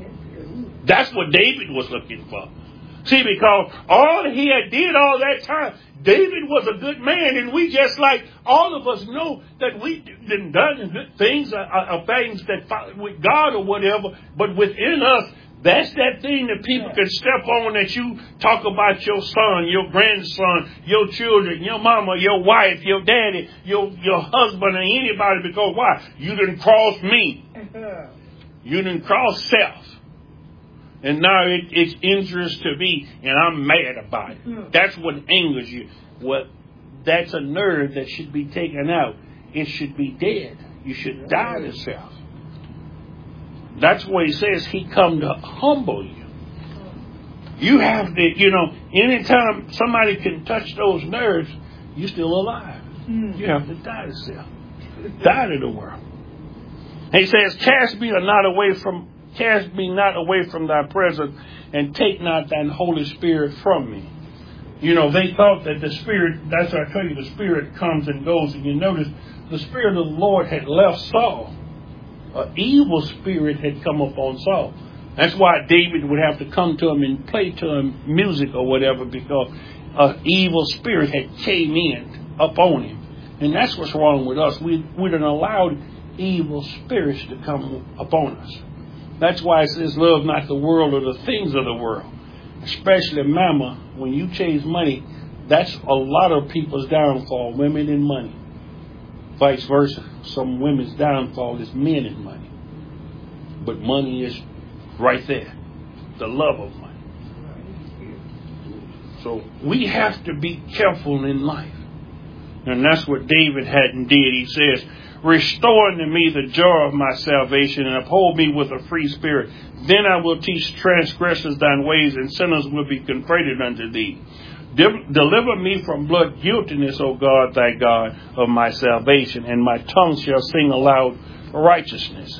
That's what David was looking for. See, because all he had did all that time, David was a good man, and we just like all of us know that we done good things, things that with God or whatever, but within us, That's that thing that people can step on, that you talk about your son, your grandson, your children, your mama, your wife, your daddy, your husband, or anybody, because why? You didn't cross me. You didn't cross self. And now it's injurious to me, and I'm mad about it. That's what angers you. Well, that's a nerve that should be taken out. It should be dead. You should die to self. That's what he says. He come to humble you. You have to, anytime somebody can touch those nerves, you're still alive. You have to die to self. Die to the world. He says, cast me not away from thy presence, and take not thine Holy Spirit from me. They thought that the Spirit, that's why I tell you, the Spirit comes and goes. And you notice the Spirit of the Lord had left Saul. An evil spirit had come upon Saul. That's why David would have to come to him and play to him music or whatever, because an evil spirit had came in upon him. And that's what's wrong with us. We done allowed evil spirits to come upon us. That's why it says, love not the world or the things of the world. Especially mama, when you chase money, that's a lot of people's downfall, women and money. Vice versa. Some women's downfall is men and money. But money is right there. The love of money. So we have to be careful in life. And that's what David had and did. He says, restore unto me the joy of my salvation, and uphold me with a free spirit. Then I will teach transgressors thine ways, and sinners will be converted unto thee. Deliver me from blood guiltiness, O God, thy God of my salvation, and my tongue shall sing aloud righteousness.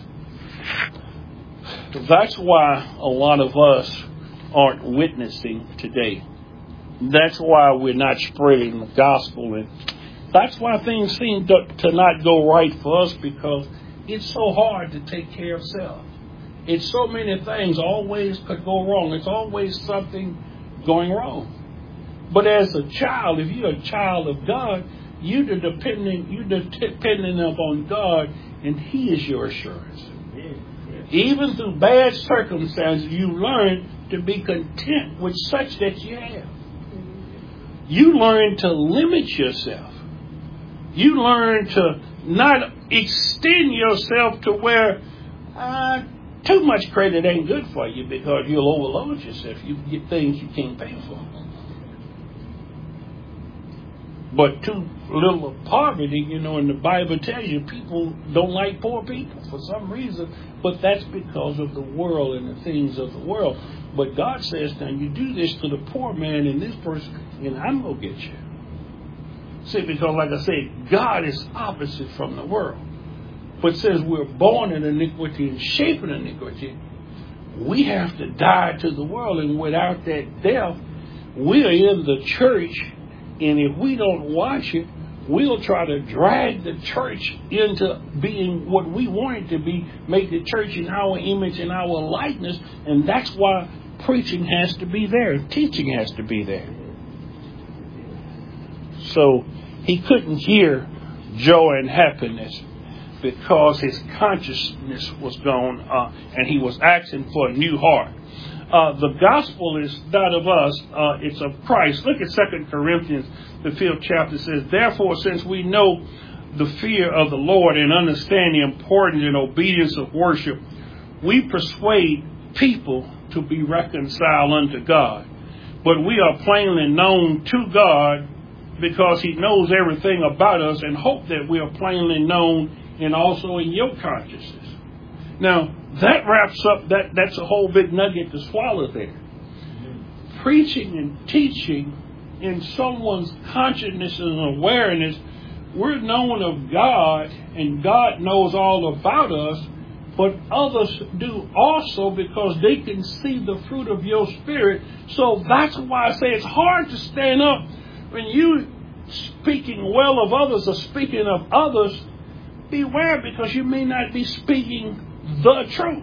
That's why a lot of us aren't witnessing today. That's why we're not spreading the gospel. And that's why things seem to not go right for us, because it's so hard to take care of self. It's so many things always could go wrong. It's always something going wrong. But as a child, if you're a child of God, you're depending upon God, and He is your assurance. Even through bad circumstances, you learn to be content with such that you have. You learn to limit yourself. You learn to not extend yourself to where too much credit ain't good for you, because you'll overload yourself. You get things you can't pay for. But too little of poverty, and the Bible tells you people don't like poor people for some reason, but that's because of the world and the things of the world. But God says, now you do this to the poor man and this person, and I'm going to get you. See, because like I said, God is opposite from the world. But since we're born in iniquity and shaped in iniquity, we have to die to the world. And without that death, we're in the church. And if we don't watch it, we'll try to drag the church into being what we want it to be, make the church in our image and our likeness. And that's why preaching has to be there. Teaching has to be there. So he couldn't hear joy and happiness because his consciousness was gone, and he was asking for a new heart. The gospel is not of us, it's of Christ. Look at 2 Corinthians, the 5th chapter says, therefore, since we know the fear of the Lord and understand the importance and obedience of worship, we persuade people to be reconciled unto God. But we are plainly known to God because He knows everything about us, and hope that we are plainly known and also in your consciousness. Now, that wraps up, that's a whole big nugget to swallow there. Preaching and teaching in someone's consciousness and awareness, we're known of God, and God knows all about us, but others do also, because they can see the fruit of your spirit. So that's why I say it's hard to stand up when you speaking well of others or speaking of others. Beware, because you may not be speaking the truth.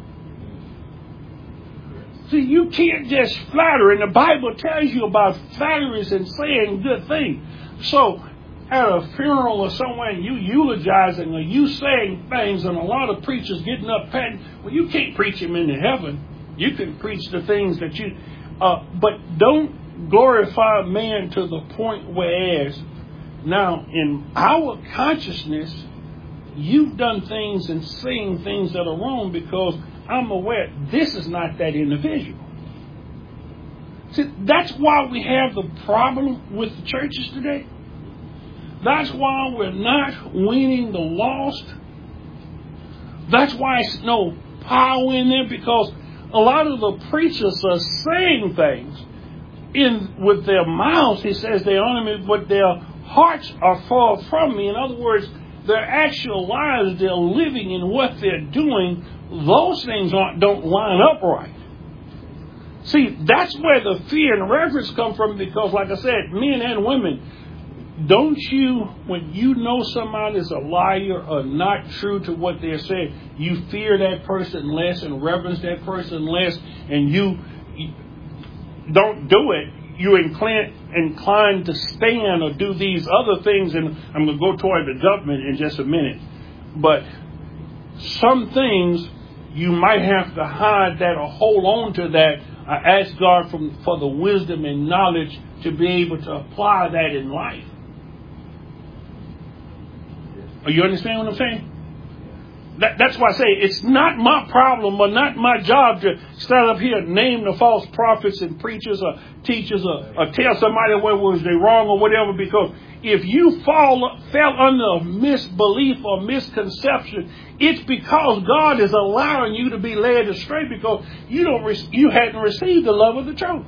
See, you can't just flatter, and the Bible tells you about flatteries and saying good things. So, at a funeral or somewhere, you eulogizing or you saying things, and a lot of preachers getting up patting, well, you can't preach them into heaven. You can preach the things that you... but don't glorify man to the point whereas now in our consciousness, you've done things and saying things that are wrong because I'm aware this is not that individual. See, that's why we have the problem with the churches today. That's why we're not winning the lost. That's why it's no power in there, because a lot of the preachers are saying things with their mouths. He says they honor me, but their hearts are far from me. In other words, their actual lives they're living in what they're doing, those things don't line up right. See, that's where the fear and reverence come from, because like I said, men and women, don't you, when you know somebody's a liar or not true to what they're saying, you fear that person less and reverence that person less, and you don't do it. You're inclined to stand or do these other things, and I'm going to go toward the government in just a minute. But some things you might have to hide that or hold on to that. I ask God for the wisdom and knowledge to be able to apply that in life. You understand what I'm saying? That's why I say it's not my problem or not my job to stand up here and name the false prophets and preachers or teachers or tell somebody where was they wrong or whatever, because if you fell under a misbelief or misconception, it's because God is allowing you to be led astray because you hadn't received the love of the truth.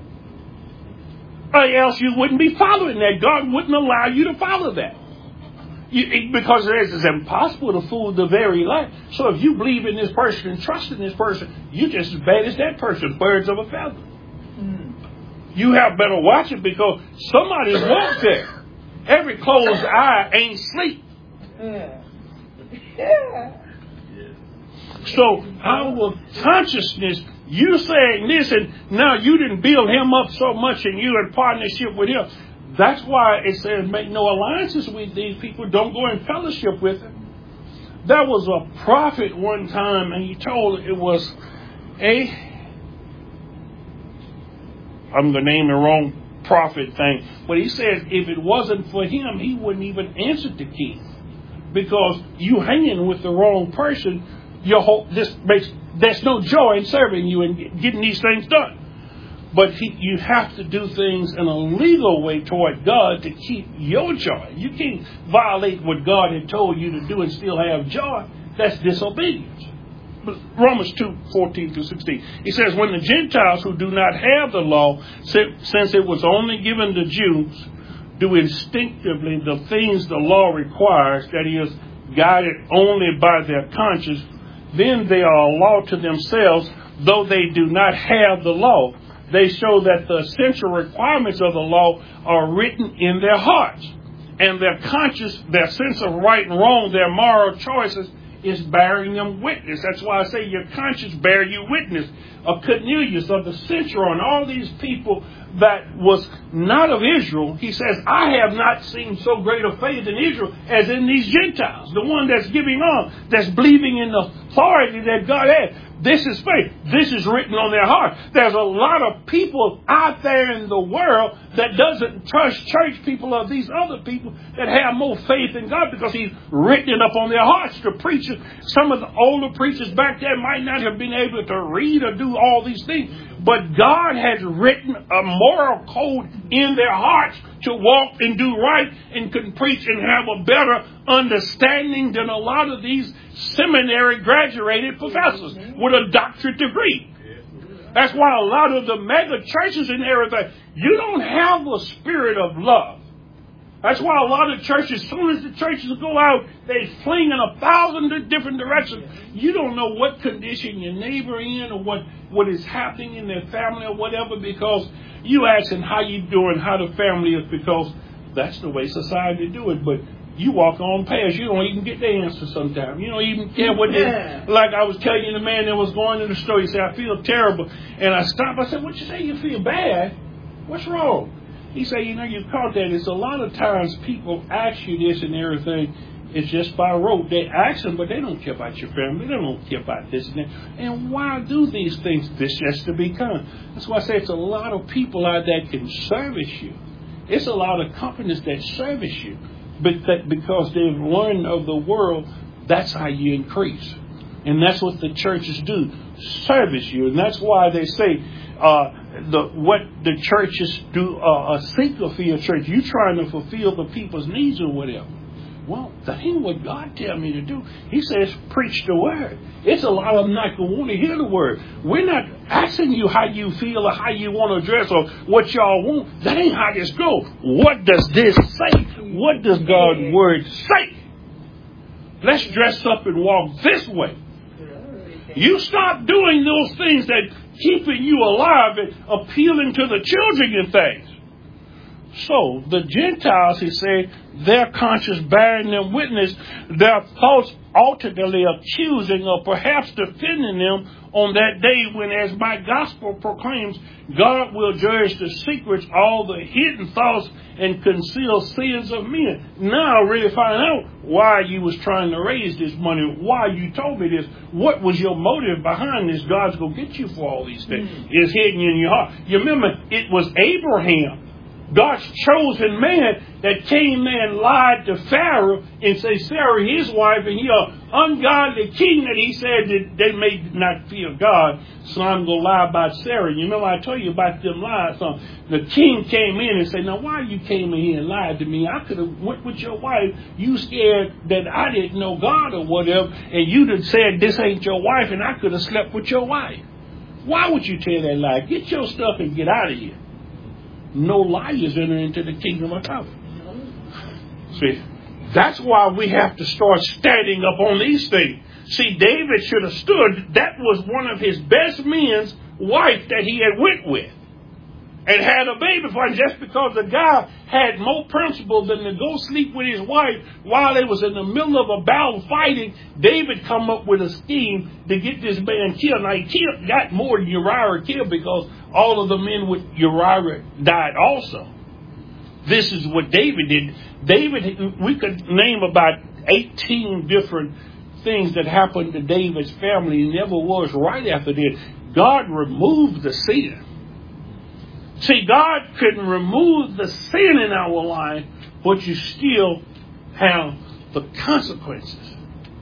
Or else you wouldn't be following that. God wouldn't allow you to follow that. Because it's impossible to fool the very life. So if you believe in this person and trust in this person, you're just as bad as that person, birds of a feather. You have better watch it, because somebody's walked there. Every closed eye ain't sleep. So our consciousness, you saying this, and now you didn't build him up so much and you in partnership with him. That's why it says make no alliances with these people. Don't go in fellowship with them. There was a prophet one time, and he told it was I'm going to name the wrong prophet thing, but he said if it wasn't for him, he wouldn't even answer the king, because you hanging with the wrong person. There's no joy in serving you and getting these things done. But you have to do things in a legal way toward God to keep your joy. You can't violate what God had told you to do and still have joy. That's disobedience. Romans 2:14-16. He says, when the Gentiles who do not have the law, since it was only given to Jews, do instinctively the things the law requires, that is, guided only by their conscience, then they are a law to themselves, though they do not have the law. They show that the essential requirements of the law are written in their hearts, and their conscience, their sense of right and wrong, their moral choices is bearing them witness. That's why I say your conscience bear you witness. Of Cornelius, of the centurion, all these people that was not of Israel, he says, I have not seen so great a faith in Israel as in these Gentiles. The one that's giving on, that's believing in the authority that God has. This is faith. This is written on their heart. There's a lot of people out there in the world that doesn't trust church people or these other people that have more faith in God, because he's written it up on their hearts. The preachers, some of the older preachers back there might not have been able to read or do all these things, but God has written a moral code in their hearts to walk and do right and can preach and have a better understanding than a lot of these seminary graduated professors with a doctorate degree. That's why a lot of the mega churches and everything, you don't have a spirit of love. That's why a lot of churches, as soon as the churches go out, they fling in 1,000 different directions. You don't know what condition your neighbor in or what is happening in their family or whatever, because you asking how you doing, how the family is, because that's the way society do it. But you walk on past, you don't even get the answer sometimes. You don't even care what they... Like I was telling you, the man that was going to the store, he said, I feel terrible. And I stopped. I said, what you say you feel bad? What's wrong? He said, you caught that. It's a lot of times people ask you this and everything, It's just by rote. They ask them, but they don't care about your family. They don't care about this and that. And why do these things? This just to become. That's why I say it's a lot of people out there that can service you. It's a lot of companies that service you. But because they've learned of the world, that's how you increase. And that's what the churches do. Service you. And that's why they say what the churches do, a seeker for your church. You trying to fulfill the people's needs or whatever. Well, that ain't what God tell me to do. He says, preach the word. It's a lot of them not going to want to hear the word. We're not asking you how you feel or how you want to dress or what y'all want. That ain't how this go. What does this say? What does God's word say? Let's dress up and walk this way. You stop doing those things that keeping you alive and appealing to the children and things. So the Gentiles, he said, their conscience bearing them witness, their thoughts alternately accusing or perhaps defending them on that day when, as my gospel proclaims, God will judge the secrets, all the hidden thoughts and concealed sins of men. Now I really find out why you was trying to raise this money, why you told me this, what was your motive behind this. God's going to get you for all these things. It's hidden in your heart. You remember, it was Abraham, God's chosen man, that came there and lied to Pharaoh and say Sarah his wife, and he an ungodly king that he said that they may not fear God, so I'm going to lie about Sarah. You remember I told you about them lies. So the king came in and said, now why you came in here and lied to me? I could have went with your wife. You scared that I didn't know God or whatever, and you'd have said this ain't your wife, and I could have slept with your wife. Why would you tell that lie? Get your stuff and get out of here. No liars enter into the kingdom of heaven. See, that's why we have to start standing up on these things. See, David should have stood. That was one of his best men's wife that he had went with and had a baby for him, just because the guy had more principle than to go sleep with his wife while they was in the middle of a battle fighting. David come up with a scheme to get this man killed. Now he got more than Uriah killed, because all of the men with Uriah died also. This is what David did. David, we could name about 18 different things that happened to David's family. He never was right after this. God removed the sin. See, God can remove the sin in our life, but you still have the consequences.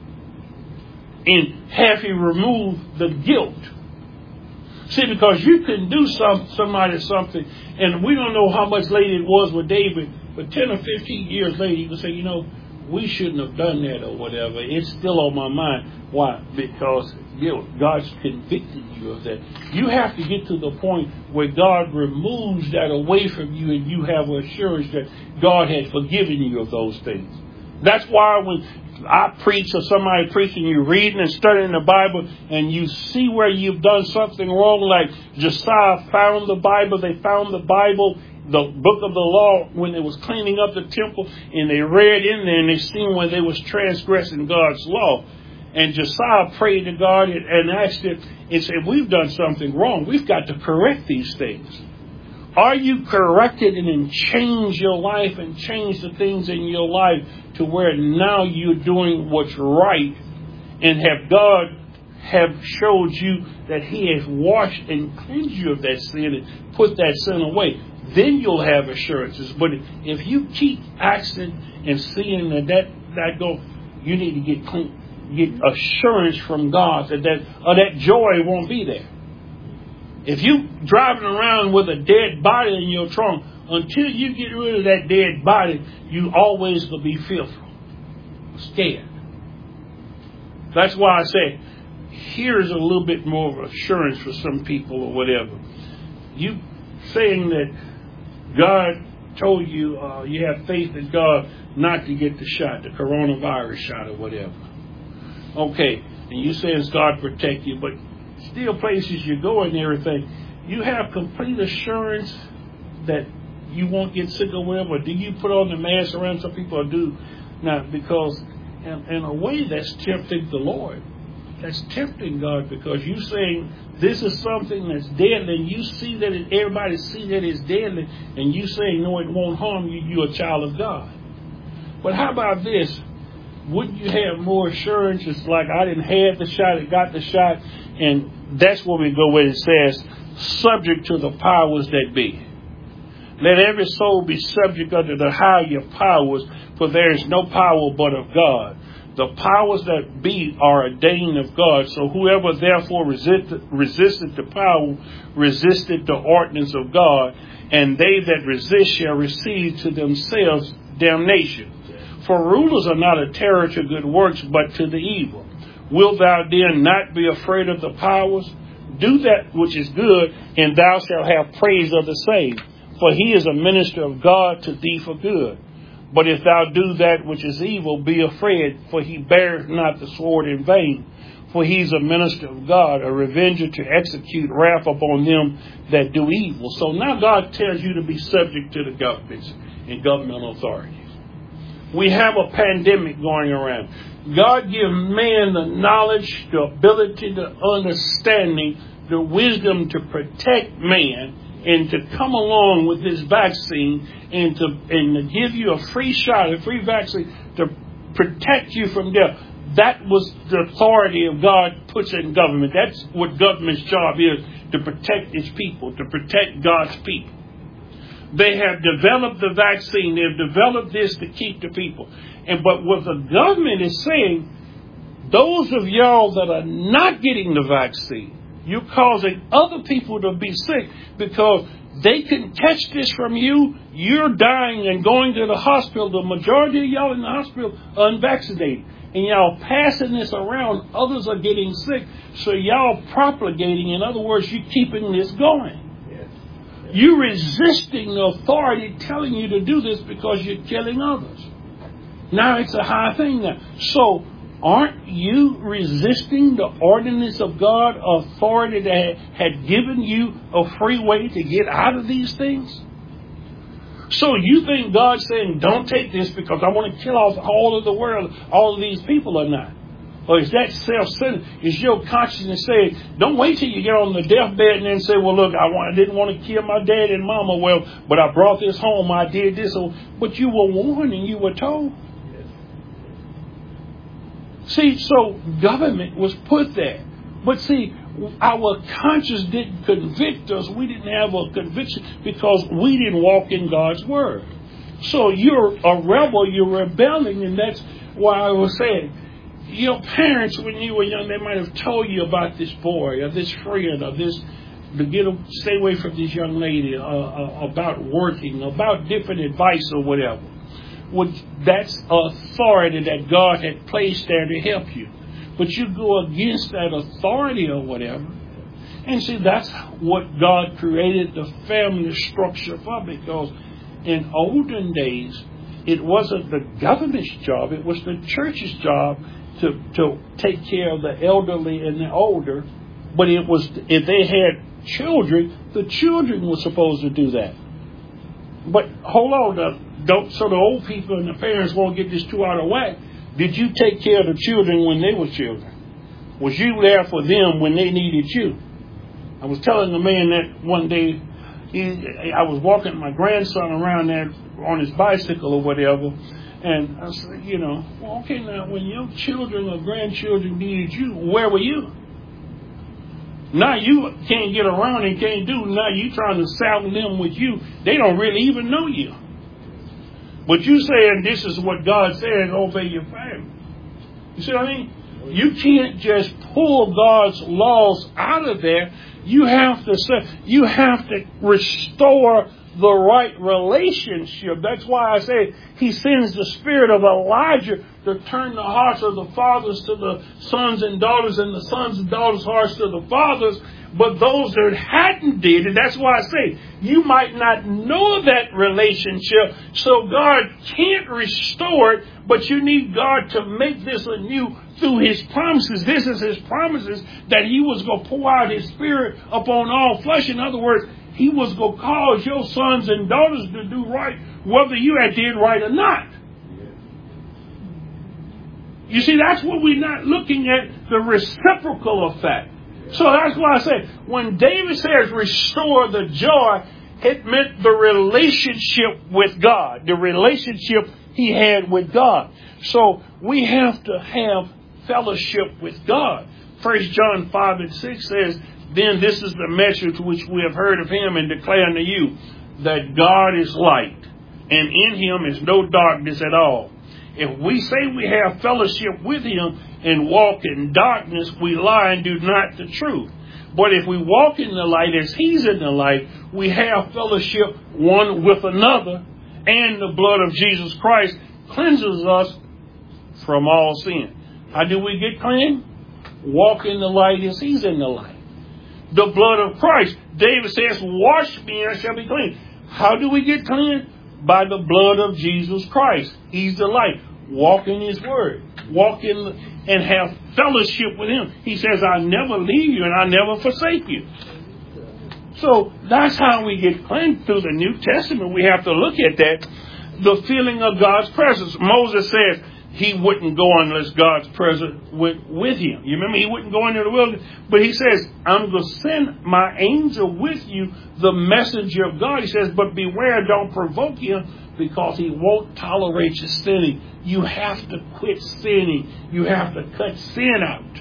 And have He removed the guilt? See, because you can do somebody something, and we don't know how much later it was with David, but 10 or 15 years later, you can say, you know, we shouldn't have done that or whatever. It's still on my mind. Why? Because God's convicted you of that. You have to get to the point where God removes that away from you, and you have assurance that God has forgiven you of those things. That's why when I preach or somebody preaching, you're reading and studying the Bible, and you see where you've done something wrong, like Josiah found the Bible. They found the Bible, the book of the law, when they was cleaning up the temple, and they read in there and they seen where they was transgressing God's law. And Josiah prayed to God and asked Him and said, we've done something wrong. We've got to correct these things. Are you corrected and then change your life and change the things in your life to where now you're doing what's right, and have God have showed you that He has washed and cleansed you of that sin and put that sin away? Then you'll have assurances. But if you keep asking and seeing that go, you need to get clean. Get assurance from God that joy won't be there. If you driving around with a dead body in your trunk, until you get rid of that dead body, you always will be fearful, scared. That's why I say, here's a little bit more of assurance for some people or whatever. You saying that God told you you have faith in God not to get the shot, the coronavirus shot or whatever. Okay, and you say it's God protect you, but still places you go and everything, you have complete assurance that you won't get sick or whatever. Do you put on the mask around? Some people do not, because in a way that's tempting the Lord. That's tempting God, because you saying this is something that's deadly, and you see that everybody see that it's deadly, and you saying no, it won't harm you. You're a child of God. But how about this? wouldn't you have more assurance? It's like I didn't have the shot, I got the shot, and that's where we go where it says, subject to the powers that be. Let every soul be subject unto the higher powers, for there is no power but of God. The powers that be are ordained of God. So whoever therefore resisteth the power, resisteth the ordinance of God, and they that resist shall receive to themselves damnation. For rulers are not a terror to good works, but to the evil. Wilt thou then not be afraid of the powers? Do that which is good, and thou shalt have praise of the same. For he is a minister of God to thee for good. But if thou do that which is evil, be afraid, for he beareth not the sword in vain. For he is a minister of God, a revenger to execute wrath upon them that do evil. So now God tells you to be subject to the governments and governmental authorities. We have a pandemic going around. God gives man the knowledge, the ability, the understanding, the wisdom to protect man, and to come along with this vaccine and to give you a free shot, a free vaccine to protect you from death. That was the authority of God puts in government. That's what government's job is, to protect its people, to protect God's people. They have developed the vaccine. They have developed this to keep the people. But what the government is saying, those of y'all that are not getting the vaccine, you're causing other people to be sick because they can catch this from you. You're dying and going to the hospital. The majority of y'all in the hospital are unvaccinated. And y'all passing this around. Others are getting sick. So y'all propagating. In other words, you're keeping this going. You're resisting the authority telling you to do this because you're killing others. Now it's a high thing now. So aren't you resisting the ordinance of God, authority that had given you a free way to get out of these things? So you think God's saying, don't take this because I want to kill off all of the world, all of these people or not? Or is that self-centered? Is your consciousness saying, don't wait till you get on the deathbed and then say, well, look, I didn't want to kill my dad and mama. Well, but I brought this home. I did this. But you were warned and you were told. See, so government was put there. But see, our conscience didn't convict us. We didn't have a conviction because we didn't walk in God's word. So you're a rebel, you're rebelling, and that's why I was saying, your parents, when you were young, they might have told you about this boy or this friend or this, stay away from this young lady, about working, about different advice or whatever. Well, that's authority that God had placed there to help you. But you go against that authority or whatever. And see, that's what God created the family structure for, because in olden days, it wasn't the government's job, it was the church's job to take care of the elderly and the older. But it was, if they had children, the children were supposed to do that. But hold on, so the old people and the parents won't get this too out of whack. Did you take care of the children when they were children? Was you there for them when they needed you? I was telling the man that one day, I was walking my grandson around there on his bicycle or whatever, and I said, well, okay, now when your children or grandchildren needed you, where were you? Now you can't get around and can't do. Now you trying to saddle them with you. They don't really even know you. But you saying this is what God said, obey your family. You see what I mean? You can't just pull God's laws out of there. You have to restore the right relationship. That's why I say he sends the spirit of Elijah to turn the hearts of the fathers to the sons and daughters, and the sons and daughters' hearts to the fathers. But those that hadn't did it, that's why I say you might not know that relationship, so God can't restore it, but you need God to make this anew through his promises. This is his promises that he was going to pour out his spirit upon all flesh. In other words, he was going to cause your sons and daughters to do right, whether you had did right or not. You see, that's what we're not looking at, the reciprocal effect. So that's why I say, when David says restore the joy, It meant the relationship with God, the relationship he had with God. So we have to have fellowship with God. 1 John 5 and 6 says, then this is the message which we have heard of him and declare unto you, that God is light, and in him is no darkness at all. If we say we have fellowship with him and walk in darkness, we lie and do not the truth. But if we walk in the light as he's in the light, we have fellowship one with another, and the blood of Jesus Christ cleanses us from all sin. How do we get clean? Walk in the light as he's in the light. The blood of Christ. David says, wash me and I shall be clean. How do we get clean? By the blood of Jesus Christ. He's the light. Walk in his word. Walk in and have fellowship with him. He says, I never leave you and I never forsake you. So that's how we get cleansed through the New Testament. We have to look at that. The feeling of God's presence. Moses says he wouldn't go unless God's presence went with him. You remember, he wouldn't go into the wilderness. But he says, I'm going to send my angel with you, the messenger of God. He says, but beware, don't provoke him, because he won't tolerate your sinning. You have to quit sinning. You have to cut sin out.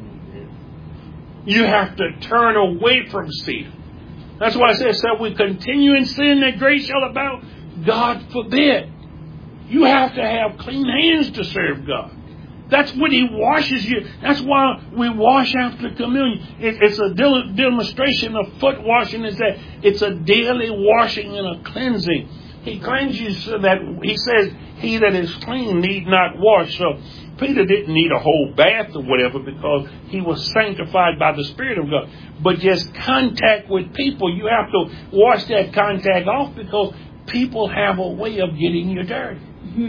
You have to turn away from sin. That's why I said, so we continue in sin that grace shall abound. God forbid. You have to have clean hands to serve God. That's when he washes you. That's why we wash after communion. It's a demonstration of foot washing. Is that it's a daily washing and a cleansing. He cleanses you so that he says, he that is clean need not wash. So Peter didn't need a whole bath or whatever, because he was sanctified by the Spirit of God. But just contact with people, you have to wash that contact off, because people have a way of getting you dirty.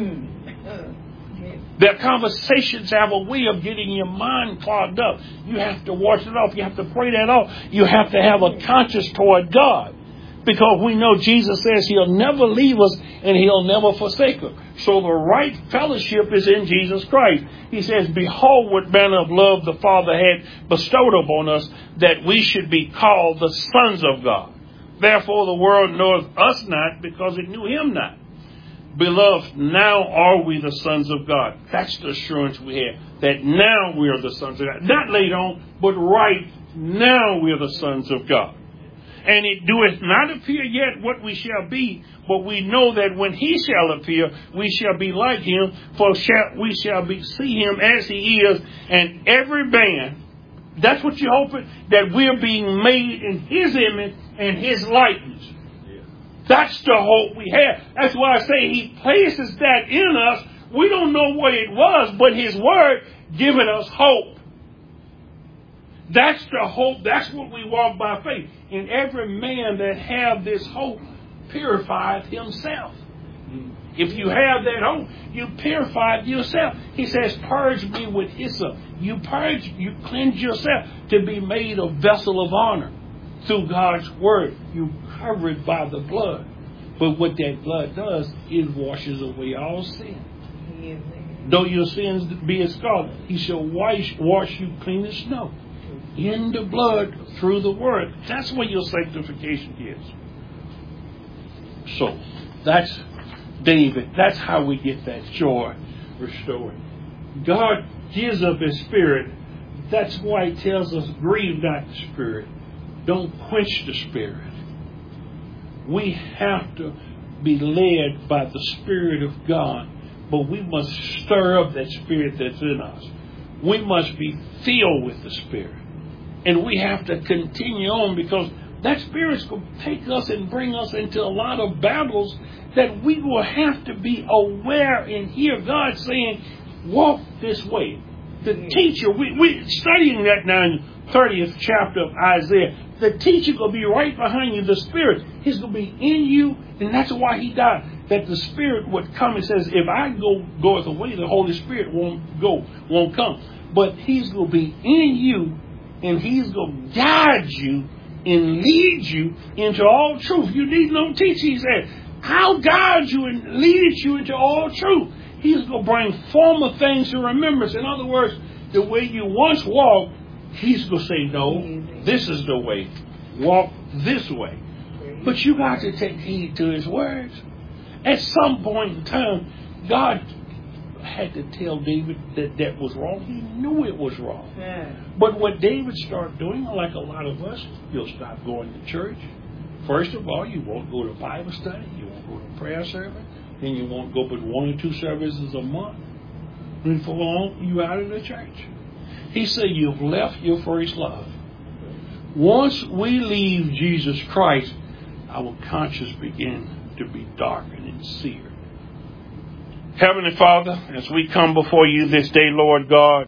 Their conversations have a way of getting your mind clogged up. You have to wash it off. You have to pray that off. You have to have a conscience toward God, because we know Jesus says he'll never leave us and he'll never forsake us. So the right fellowship is in Jesus Christ. He says, behold what manner of love the Father had bestowed upon us, that we should be called the sons of God. Therefore the world knoweth us not, because it knew him not. Beloved, now are we the sons of God. That's the assurance we have, that now we are the sons of God. Not later on, but right now we are the sons of God. And it doeth not appear yet what we shall be, but we know that when he shall appear, we shall be like him, for we shall see him as he is. And every man, that's what you're hoping, that we're being made in his image and his likeness. That's the hope we have. That's why I say he places that in us. We don't know what it was, but his word giving us hope. That's the hope. That's what we walk by faith. And every man that have this hope purifieth himself. If you have that hope, you purify yourself. He says, purge me with hyssop. You purge, you cleanse yourself to be made a vessel of honor through God's word. You covered by the blood. But what that blood does, it washes away all sin. Though your sins be as scarlet, he shall wash you clean as snow. In the blood, through the word. That's where your sanctification is. So, that's David. That's how we get that joy restored. God gives up his spirit. That's why he tells us, grieve not the spirit. Don't quench the spirit. We have to be led by the Spirit of God, but we must stir up that spirit that's in us. We must be filled with the Spirit. And we have to continue on, because that Spirit's going to take us and bring us into a lot of battles that we will have to be aware and hear God saying, walk this way. The teacher, we're studying that now in the 30th chapter of Isaiah. The teacher will be right behind you, the Spirit. He's going to be in you, and that's why he died. That the Spirit would come. He says, if I goeth away, the Holy Spirit won't come. But he's going to be in you, and he's going to guide you and lead you into all truth. You need no teacher. He said, I'll guide you and lead you into all truth. He's going to bring former things to remembrance. In other words, the way you once walked, he's going to say, no, this is the way. Walk this way. But you got to take heed to His words. At some point in time, God had to tell David that was wrong. He knew it was wrong. Yeah. But what David started doing, like a lot of us, you'll stop going to church. First of all, you won't go to Bible study. You won't go to prayer service. Then you won't go but 1 or 2 services a month. And for long, you're out of the church. He said you've left your first love. Once we leave Jesus Christ, our conscience begins to be darkened and seared. Heavenly Father, as we come before you this day, Lord God,